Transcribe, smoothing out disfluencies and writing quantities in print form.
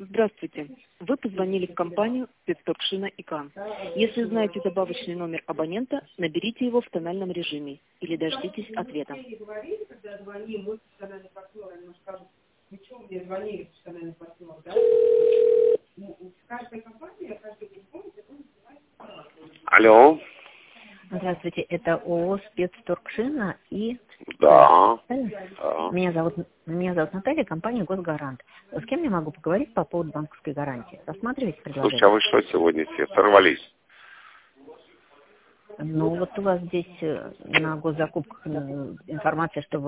Здравствуйте. Вы позвонили в компанию Спецторг-Шина ИК. Если знаете добавочный номер абонента, наберите его в тональном режиме или дождитесь ответа. Алло. Здравствуйте, это ООО «Спецторг-Шина» и... Да. Да. Меня зовут Наталья, компания «Госгарант». С кем я могу поговорить по поводу банковской гарантии? Рассматриваете предложение? Слушай, а вы что сегодня все сорвались? Ну, вот у вас здесь на госзакупках информация, что вы